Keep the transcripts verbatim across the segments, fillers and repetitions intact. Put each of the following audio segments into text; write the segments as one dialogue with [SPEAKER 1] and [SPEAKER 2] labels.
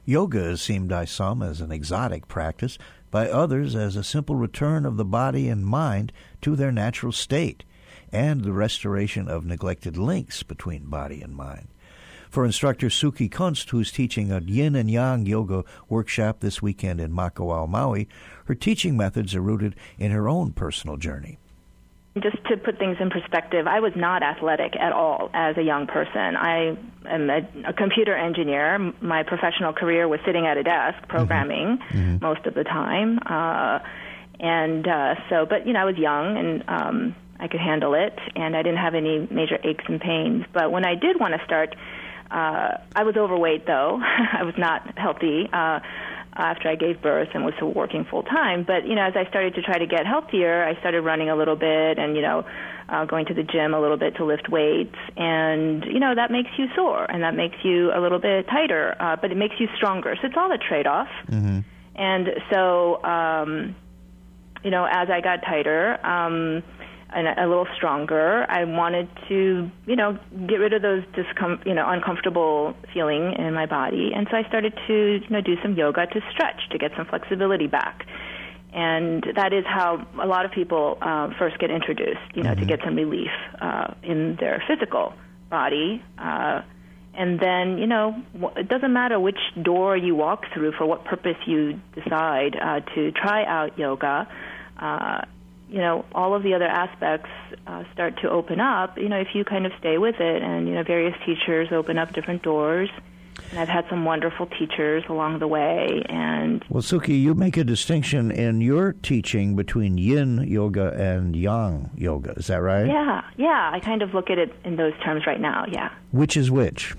[SPEAKER 1] Yoga is seen by some as an exotic practice, by others as a simple return of the body and mind to their natural state, and the restoration of neglected links between body and mind. For instructor Suki Kunst, who's teaching a Yin and Yang yoga workshop this weekend in Makawao, Maui, her teaching methods are rooted in her own personal journey.
[SPEAKER 2] Just to put things in perspective, I was not athletic at all as a young person. I am a, a computer engineer. My professional career was sitting at a desk programming mm-hmm. most of the time. Uh, and uh, so, but, you know, I was young and um, I could handle it, and I didn't have any major aches and pains. But when I did want to start, uh, I was overweight, though. I was not healthy. Uh, after I gave birth and was still working full-time. But, you know, as I started to try to get healthier, I started running a little bit and, you know, uh, going to the gym a little bit to lift weights. And, you know, that makes you sore and that makes you a little bit tighter, uh, but it makes you stronger. So it's all a trade-off. Mm-hmm. And so, um, you know, as I got tighter um, and a little stronger, I wanted to, you know, get rid of those discom- you know, uncomfortable feeling in my body. And so I started to, you know, do some yoga to stretch, to get some flexibility back. And that is how a lot of people uh, first get introduced, you know, mm-hmm. to get some relief uh, in their physical body. Uh, and then, you know, it doesn't matter which door you walk through for what purpose you decide uh, to try out yoga. Uh, you know, all of the other aspects uh, start to open up, you know, if you kind of stay with it. And, you know, various teachers open up different doors. And I've had some wonderful teachers along the way. And
[SPEAKER 1] well, Suki, you make a distinction in your teaching between yin yoga and yang yoga. Is that right?
[SPEAKER 2] Yeah, yeah. I kind of look at it in those terms right now, yeah.
[SPEAKER 1] Which is which?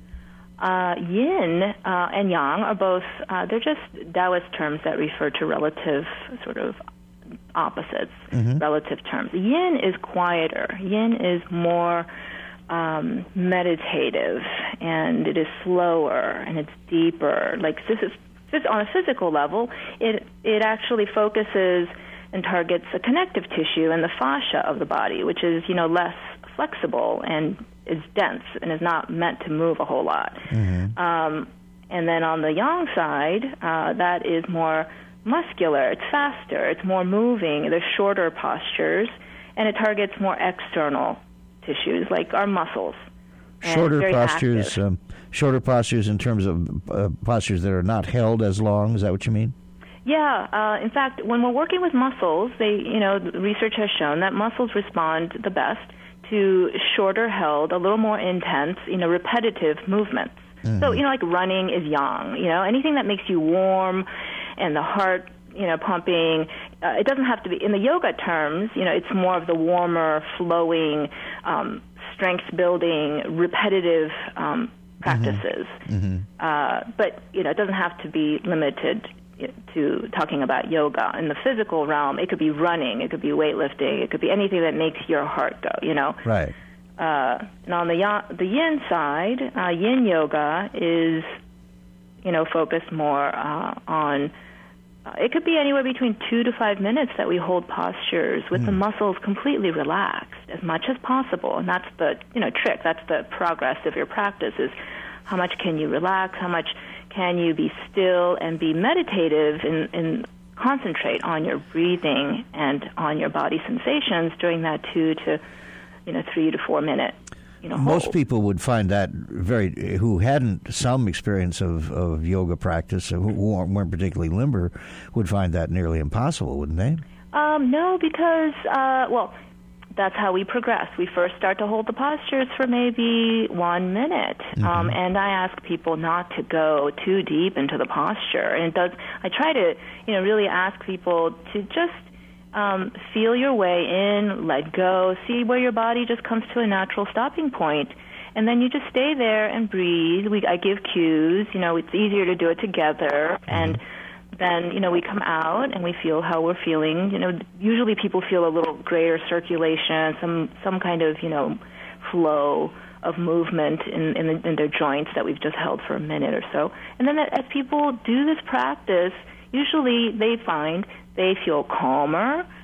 [SPEAKER 2] Uh, yin uh, and yang are both, uh, they're just Taoist terms that refer to relative sort of opposites, mm-hmm. relative terms. Yin is quieter. Yin is more um, meditative, and it is slower, and it's deeper. Like this is, on a physical level, it it actually focuses and targets the connective tissue and the fascia of the body, which is, you know, less flexible and is dense and is not meant to move a whole lot. Mm-hmm. Um, and then on the yang side, uh, that is more muscular, it's faster, it's more moving, there's shorter postures, and it targets more external tissues like our muscles.
[SPEAKER 1] Shorter postures, um, shorter postures in terms of uh, postures that are not held as long. Is that what you mean?
[SPEAKER 2] Yeah. Uh, in fact, when we're working with muscles, they, you know, research has shown that muscles respond the best to shorter held, a little more intense, you know, repetitive movements. Mm-hmm. So, you know, like running is yang. You know, anything that makes you warm and the heart, you know, pumping. Uh, it doesn't have to be, in the yoga terms, you know, it's more of the warmer, flowing, um, strength-building, repetitive um, practices. Mm-hmm. Mm-hmm. Uh, but, you know, it doesn't have to be limited to talking about yoga. In the physical realm, it could be running, it could be weightlifting, it could be anything that makes your heart go, you know.
[SPEAKER 1] Right.
[SPEAKER 2] Uh, and on the, the yin side, uh, yin yoga is, you know, focused more uh, on, uh, it could be anywhere between two to five minutes that we hold postures with mm. the muscles completely relaxed as much as possible. And that's the, you know, trick. That's the progress of your practice is how much can you relax, how much can you be still and be meditative and, and concentrate on your breathing and on your body sensations during that two to, you know, three to four minute, you know,
[SPEAKER 1] most
[SPEAKER 2] hold.
[SPEAKER 1] people would find that very, who hadn't some experience of, of yoga practice, who weren't particularly limber, would find that nearly impossible, wouldn't they?
[SPEAKER 2] Um, no, because, uh, well, that's how we progress. We first start to hold the postures for maybe one minute, mm-hmm. um, and I ask people not to go too deep into the posture. And it does. I try to, you know, really ask people to just um, feel your way in, let go, see where your body just comes to a natural stopping point, and then you just stay there and breathe. We, I give cues. You know, it's easier to do it together, mm-hmm. and then, you know, we come out and we feel how we're feeling. You know, usually people feel a little greater circulation, some some kind of, you know, flow of movement in in, the, in their joints that we've just held for a minute or so. And then as people do this practice, usually they find they feel calmer,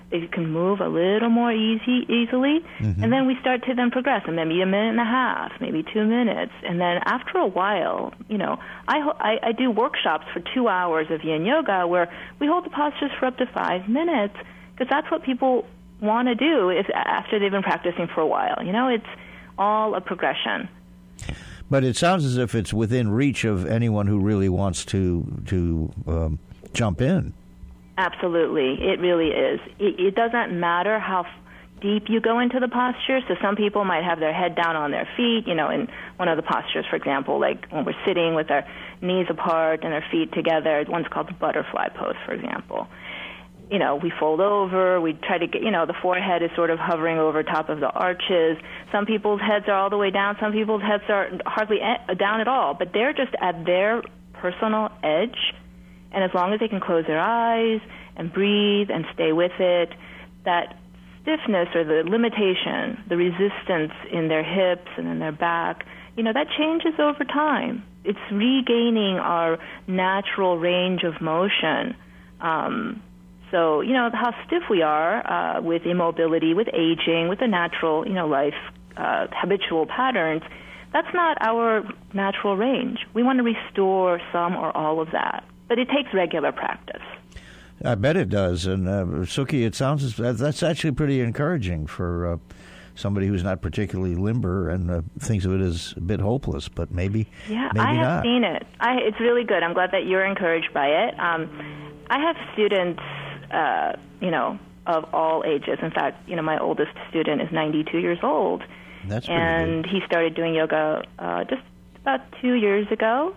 [SPEAKER 2] They can move a little more easy, easily, mm-hmm. and then we start to then progress, and maybe a minute and a half, maybe two minutes, and then after a while, you know, I, I, I do workshops for two hours of yin yoga where we hold the postures for up to five minutes, because that's what people want to do if after they've been practicing for a while. You know, it's all a progression.
[SPEAKER 1] But it sounds as if it's within reach of anyone who really wants to to um, jump in.
[SPEAKER 2] Absolutely. It really is. It, it doesn't matter how deep you go into the posture. So some people might have their head down on their feet, you know, in one of the postures, for example, like when we're sitting with our knees apart and our feet together. One's called the butterfly pose, for example. You know, we fold over, we try to get, you know, the forehead is sort of hovering over top of the arches. Some people's heads are all the way down. Some people's heads are hardly down at all, but they're just at their personal edge. And as long as they can close their eyes and breathe and stay with it, that stiffness or the limitation, the resistance in their hips and in their back, you know, that changes over time. It's regaining our natural range of motion. Um, so, you know, how stiff we are uh, with immobility, with aging, with the natural, you know, life, uh, habitual patterns, that's not our natural range. We want to restore some or all of that. But it takes regular practice.
[SPEAKER 1] I bet it does. And, uh, Suki, it sounds as, that's actually pretty encouraging for uh, somebody who's not particularly limber and uh, thinks of it as a bit hopeless, but maybe,
[SPEAKER 2] yeah,
[SPEAKER 1] maybe
[SPEAKER 2] I have
[SPEAKER 1] not.
[SPEAKER 2] seen it. I, it's really good. I'm glad that you're encouraged by it. Um, I have students, uh, you know, of all ages. In fact, you know, my oldest student is ninety-two years old.
[SPEAKER 1] That's pretty
[SPEAKER 2] And
[SPEAKER 1] good.
[SPEAKER 2] he started doing yoga uh, just about two years ago.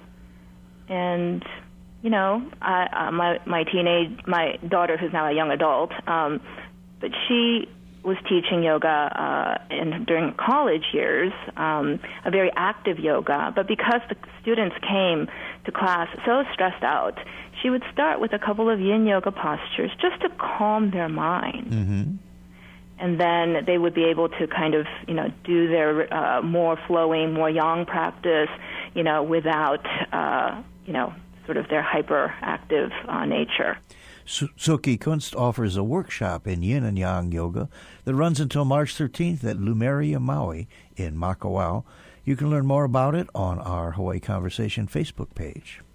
[SPEAKER 2] And... You know, I, uh, my my teenage my daughter, who's now a young adult, um, but she was teaching yoga uh, in during college years, um, a very active yoga. But because the students came to class so stressed out, she would start with a couple of yin yoga postures just to calm their mind,
[SPEAKER 1] mm-hmm.
[SPEAKER 2] and then they would be able to kind of you know do their uh, more flowing, more yang practice, you know, without uh, you know. sort of their hyperactive uh, nature.
[SPEAKER 1] Suki Kunst offers a workshop in yin and yang yoga that runs until March thirteenth at Lumeria Maui in Makawao. You can learn more about it on our Hawaii Conversation Facebook page.